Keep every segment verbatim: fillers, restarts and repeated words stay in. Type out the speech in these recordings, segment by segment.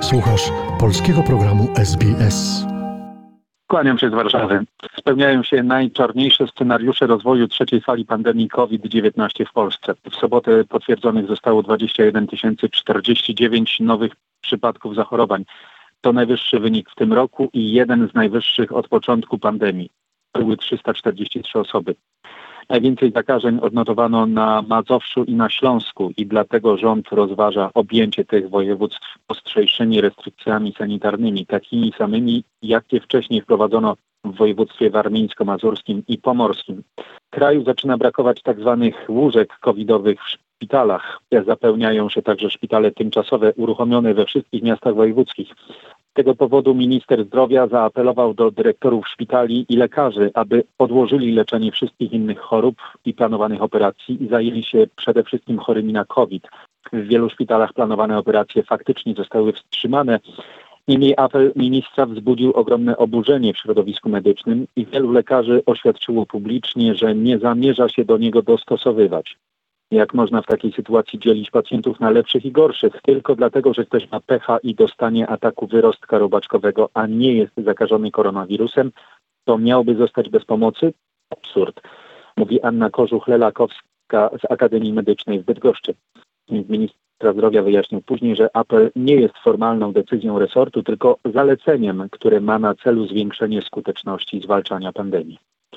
Słuchasz polskiego programu S B S. Kłaniam się z Warszawy. Spełniają się najczarniejsze scenariusze rozwoju trzeciej fali pandemii COVID dziewiętnaście w Polsce. W sobotę potwierdzonych zostało dwadzieścia jeden tysięcy czterdzieści dziewięć nowych przypadków zachorowań. To najwyższy wynik w tym roku i jeden z najwyższych od początku pandemii. Były trzysta czterdzieści trzy osoby. Najwięcej zakażeń odnotowano na Mazowszu i na Śląsku i dlatego rząd rozważa objęcie tych województw ostrzejszymi restrykcjami sanitarnymi, takimi samymi, jakie wcześniej wprowadzono w województwie warmińsko-mazurskim i pomorskim. W kraju zaczyna brakować tzw. łóżek covidowych w szpitalach. Zapełniają się także szpitale tymczasowe uruchomione we wszystkich miastach wojewódzkich. Z tego powodu minister zdrowia zaapelował do dyrektorów szpitali i lekarzy, aby odłożyli leczenie wszystkich innych chorób i planowanych operacji i zajęli się przede wszystkim chorymi na COVID. W wielu szpitalach planowane operacje faktycznie zostały wstrzymane. Niemniej apel ministra wzbudził ogromne oburzenie w środowisku medycznym i wielu lekarzy oświadczyło publicznie, że nie zamierza się do niego dostosowywać. Jak można w takiej sytuacji dzielić pacjentów na lepszych i gorszych, tylko dlatego, że ktoś ma pecha i dostanie ataku wyrostka robaczkowego, a nie jest zakażony koronawirusem, to miałby zostać bez pomocy? Absurd, mówi Anna Korzuch-Lelakowska z Akademii Medycznej w Bydgoszczy. Ministra zdrowia wyjaśnił później, że apel nie jest formalną decyzją resortu, tylko zaleceniem, które ma na celu zwiększenie skuteczności zwalczania pandemii.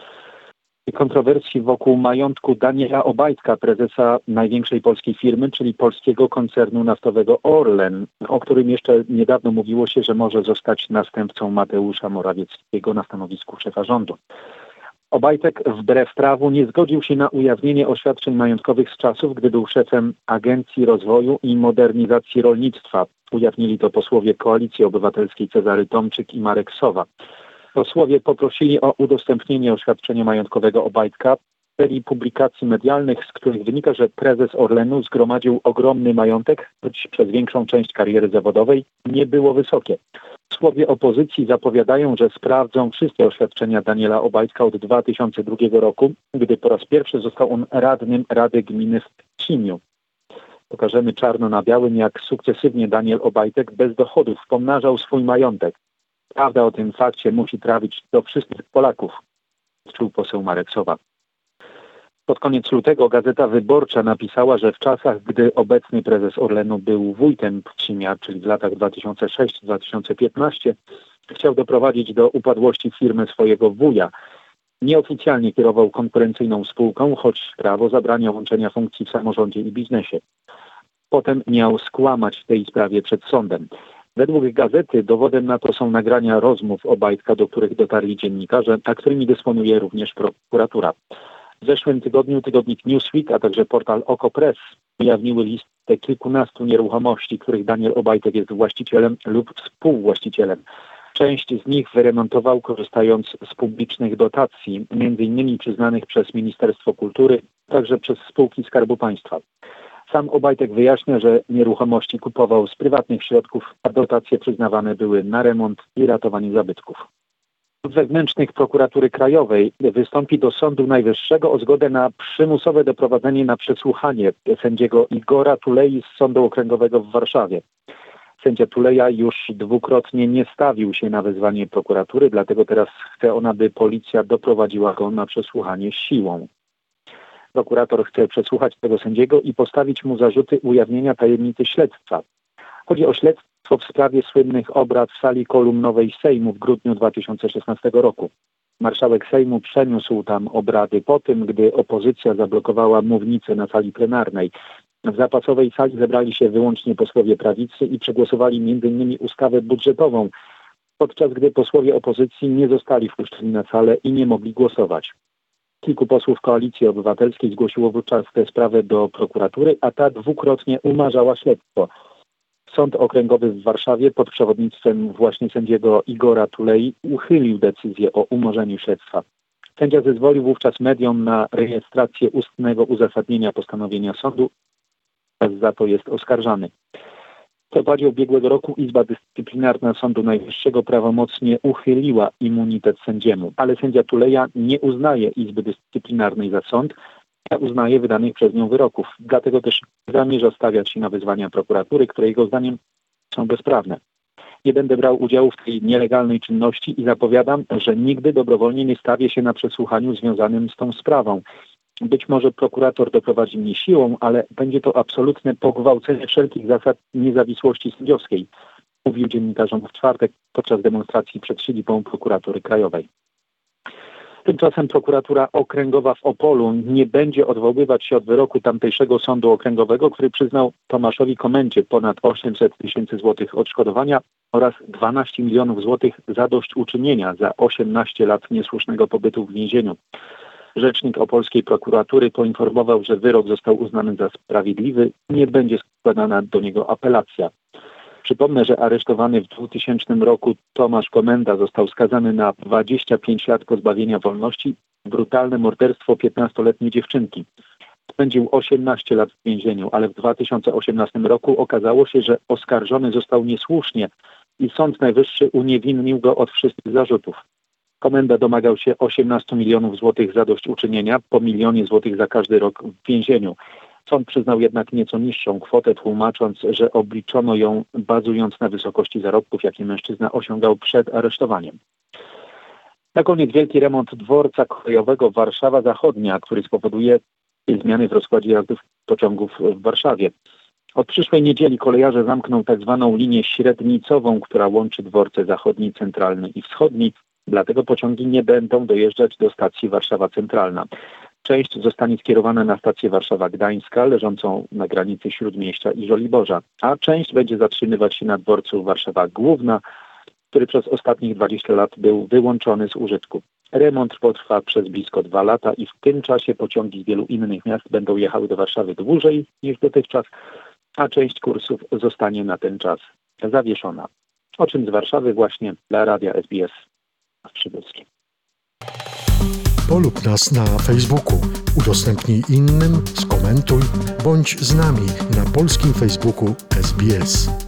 Kontrowersji wokół majątku Daniela Obajtka, prezesa największej polskiej firmy, czyli polskiego koncernu naftowego Orlen, o którym jeszcze niedawno mówiło się, że może zostać następcą Mateusza Morawieckiego na stanowisku szefa rządu. Obajtek wbrew prawu nie zgodził się na ujawnienie oświadczeń majątkowych z czasów, gdy był szefem Agencji Rozwoju i Modernizacji Rolnictwa. Ujawnili to posłowie Koalicji Obywatelskiej Cezary Tomczyk i Marek Sowa. Posłowie poprosili o udostępnienie oświadczenia majątkowego Obajtka w serii publikacji medialnych, z których wynika, że prezes Orlenu zgromadził ogromny majątek, choć przez większą część kariery zawodowej nie było wysokie. Posłowie opozycji zapowiadają, że sprawdzą wszystkie oświadczenia Daniela Obajtka od dwa tysiące drugiego roku, gdy po raz pierwszy został on radnym Rady Gminy w Pcimiu. Pokażemy czarno na białym, jak sukcesywnie Daniel Obajtek bez dochodów pomnażał swój majątek. Prawda o tym fakcie musi trafić do wszystkich Polaków, czuł poseł Marek Sowa. Pod koniec lutego Gazeta Wyborcza napisała, że w czasach, gdy obecny prezes Orlenu był wójtem Pcimia, czyli w latach dwa tysiące szóstym do dwa tysiące piętnastego, chciał doprowadzić do upadłości firmy swojego wuja. Nieoficjalnie kierował konkurencyjną spółką, choć prawo zabrania łączenia funkcji w samorządzie i biznesie. Potem miał skłamać w tej sprawie przed sądem. Według gazety dowodem na to są nagrania rozmów Obajtka, do których dotarli dziennikarze, a którymi dysponuje również prokuratura. W zeszłym tygodniu tygodnik Newsweek, a także portal Okopress ujawniły listę kilkunastu nieruchomości, których Daniel Obajtek jest właścicielem lub współwłaścicielem. Część z nich wyremontował korzystając z publicznych dotacji, między innymi przyznanych przez Ministerstwo Kultury, także przez spółki Skarbu Państwa. Sam Obajtek wyjaśnia, że nieruchomości kupował z prywatnych środków, a dotacje przyznawane były na remont i ratowanie zabytków. Od wewnętrznych Prokuratury Krajowej wystąpi do Sądu Najwyższego o zgodę na przymusowe doprowadzenie na przesłuchanie sędziego Igora Tulei z Sądu Okręgowego w Warszawie. Sędzia Tuleja już dwukrotnie nie stawił się na wezwanie prokuratury, dlatego teraz chce on, aby policja doprowadziła go na przesłuchanie siłą. Prokurator chce przesłuchać tego sędziego i postawić mu zarzuty ujawnienia tajemnicy śledztwa. Chodzi o śledztwo w sprawie słynnych obrad w sali kolumnowej Sejmu w grudniu dwa tysiące szesnastego roku. Marszałek Sejmu przeniósł tam obrady po tym, gdy opozycja zablokowała mównicę na sali plenarnej. W zapasowej sali zebrali się wyłącznie posłowie prawicy i przegłosowali między innymi ustawę budżetową, podczas gdy posłowie opozycji nie zostali wpuszczeni na salę i nie mogli głosować. Kilku posłów Koalicji Obywatelskiej zgłosiło wówczas tę sprawę do prokuratury, a ta dwukrotnie umarzała śledztwo. Sąd Okręgowy w Warszawie pod przewodnictwem właśnie sędziego Igora Tulei uchylił decyzję o umorzeniu śledztwa. Sędzia zezwolił wówczas mediom na rejestrację ustnego uzasadnienia postanowienia sądu, a za to jest oskarżany. W listopadzie ubiegłego roku Izba Dyscyplinarna Sądu Najwyższego prawomocnie uchyliła immunitet sędziemu, ale sędzia Tuleja nie uznaje Izby Dyscyplinarnej za sąd, a uznaje wydanych przez nią wyroków. Dlatego też zamierza stawiać się na wezwania prokuratury, które jego zdaniem są bezprawne. Nie będę brał udziału w tej nielegalnej czynności i zapowiadam, że nigdy dobrowolnie nie stawię się na przesłuchaniu związanym z tą sprawą. Być może prokurator doprowadzi mnie siłą, ale będzie to absolutne pogwałcenie wszelkich zasad niezawisłości sędziowskiej, mówił dziennikarzom w czwartek podczas demonstracji przed siedzibą prokuratury krajowej. Tymczasem prokuratura okręgowa w Opolu nie będzie odwoływać się od wyroku tamtejszego sądu okręgowego, który przyznał Tomaszowi Komendzie ponad osiemset tysięcy złotych odszkodowania oraz dwanaście milionów złotych zadośćuczynienia za osiemnaście lat niesłusznego pobytu w więzieniu. Rzecznik opolskiej prokuratury poinformował, że wyrok został uznany za sprawiedliwy i nie będzie składana do niego apelacja. Przypomnę, że aresztowany w dwutysięcznym roku Tomasz Komenda został skazany na dwadzieścia pięć lat pozbawienia wolności, brutalne morderstwo piętnastoletniej dziewczynki. Spędził osiemnaście lat w więzieniu, ale w dwa tysiące osiemnastym roku okazało się, że oskarżony został niesłusznie i Sąd Najwyższy uniewinnił go od wszystkich zarzutów. Komenda domagał się osiemnaście milionów złotych zadośćuczynienia, po milionie złotych za każdy rok w więzieniu. Sąd przyznał jednak nieco niższą kwotę, tłumacząc, że obliczono ją bazując na wysokości zarobków, jakie mężczyzna osiągał przed aresztowaniem. Na koniec wielki remont dworca kolejowego Warszawa Zachodnia, który spowoduje zmiany w rozkładzie jazdów pociągów w Warszawie. Od przyszłej niedzieli kolejarze zamkną tzw. linię średnicową, która łączy dworce zachodni, centralny i wschodni. Dlatego pociągi nie będą dojeżdżać do stacji Warszawa Centralna. Część zostanie skierowana na stację Warszawa Gdańska, leżącą na granicy Śródmieścia i Żoliborza, a część będzie zatrzymywać się na dworcu Warszawa Główna, który przez ostatnich dwadzieścia lat był wyłączony z użytku. Remont potrwa przez blisko dwa lata i w tym czasie pociągi z wielu innych miast będą jechały do Warszawy dłużej niż dotychczas, a część kursów zostanie na ten czas zawieszona. O czym z Warszawy właśnie dla Radia S B S w Przybylskim. Polub nas na Facebooku, udostępnij innym, skomentuj, bądź z nami na polskim Facebooku S B S.